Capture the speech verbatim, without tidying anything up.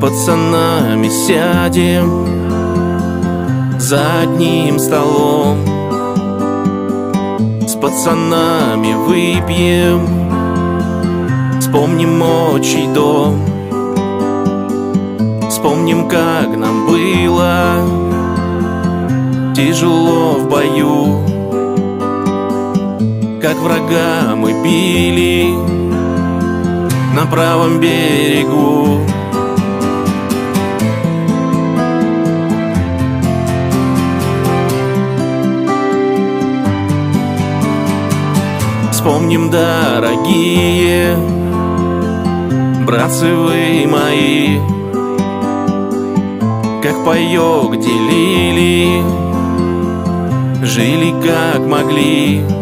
пацанами сядем за одним столом, с пацанами выпьем, вспомним отчий дом, вспомним, как нам было тяжело в бою, как врага мы били на правом берегу. Вспомним, дорогие братцы вы мои, как паёк делили, жили как могли.